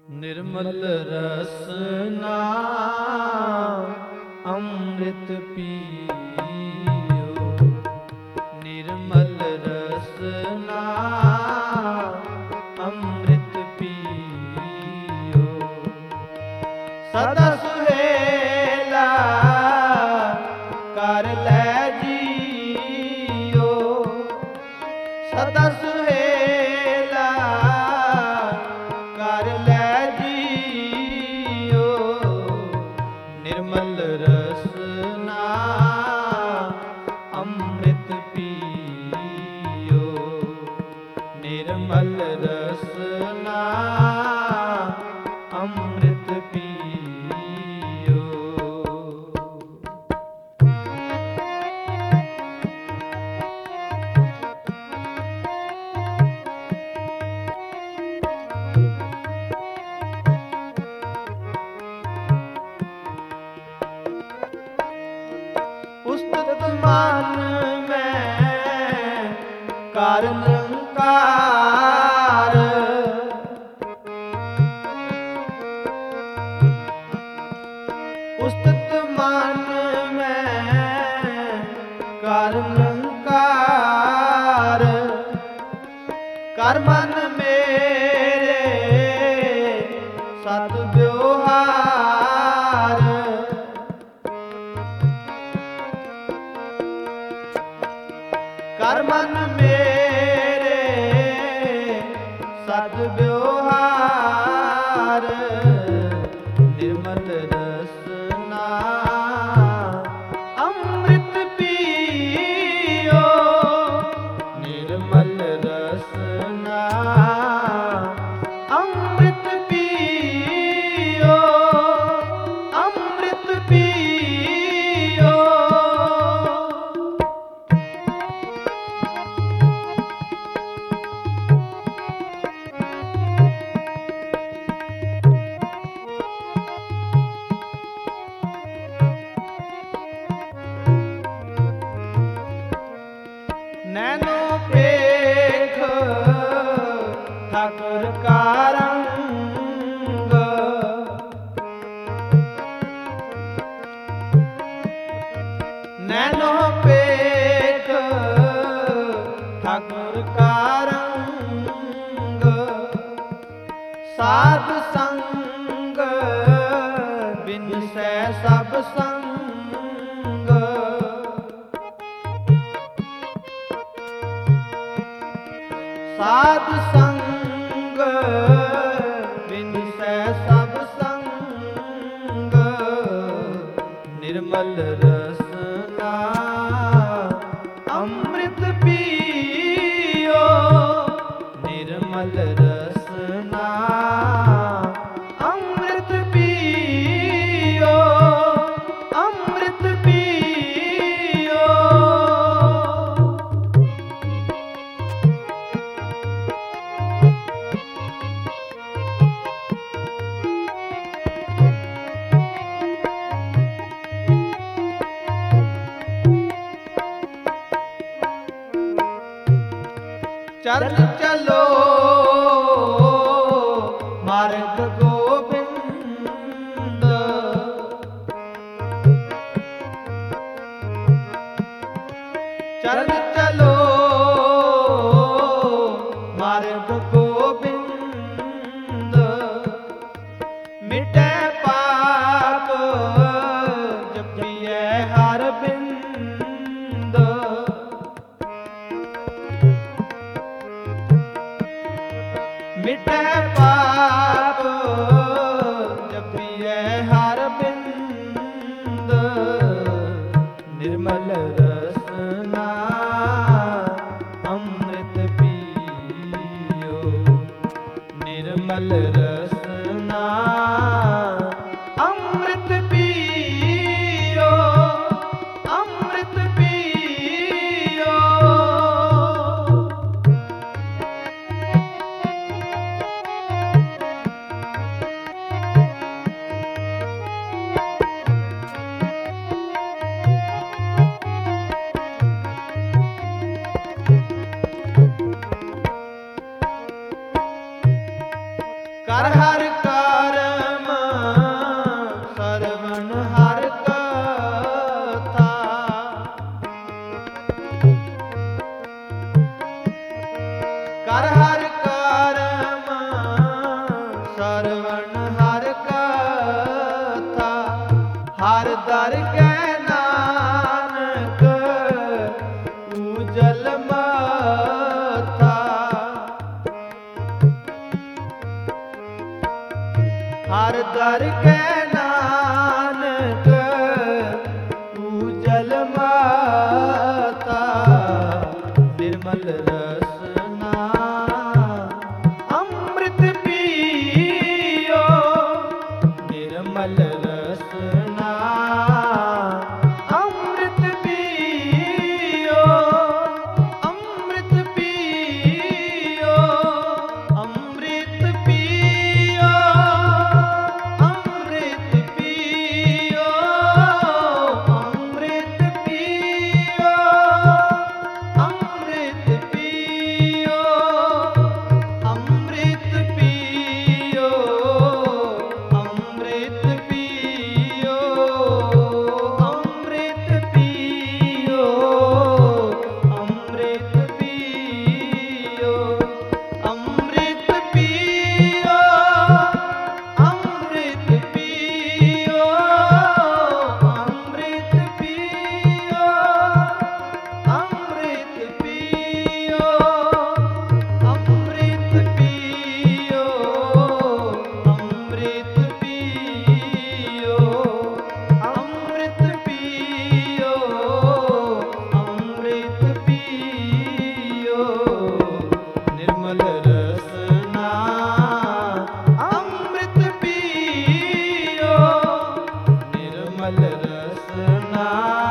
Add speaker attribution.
Speaker 1: निर्मल रसना अमृत पियो, निर्मल रसना अमृत पियो। सदा सुहेला कर लै जियो, सदा सुहेला कर लै जियो। निर्मल रसना अमृत पियो, निर्मल रसना अमृत पियो। उस्तत मन में कर निरंकार, उस्तत मन में कर निरंकार। कर मन मेरे सत व्यवहार, कर मन मेरे सद व्यवहार। निर्मल रसना अमृत पियो, निर्मल रसना अमृत पियो, अमृत पियो। नैनो पेख ठाकुर का रंग, नैनो पेख ठाकुर का रंग। साध संग बिन सै सब संग, साध संग बिन सै सब संग। निर्मल रसना अमृत पियो, निर्मल रसना अमृत पियो, अमृत पियो। चल चलो मार्ग गोविंद, चल चलो मार्ग गोविंद। मिटे पाप जपिए हर बिंद, मिटे पाप जपिए हर बिंद। निर्मल रसना अमृत पियो, निर्मल रसना अमृत पियो, अमृत पियो। कर हर का हर दर के नानक उजल माता निर्मल रसना अमृत पियो निर्मल रसना अमृत पियो अमृत पियो अमृत पियो अमृत पियो अमृत पियो अमृत पियो अमृत पियो अमृत पियो अमृत पियो अमृत पियो अमृत पियो अमृत पियो अमृत पियो अमृत पियो अमृत पियो अमृत पियो अमृत पियो अमृत पियो निर्मल रसना अमृत पियो निर्मल रसना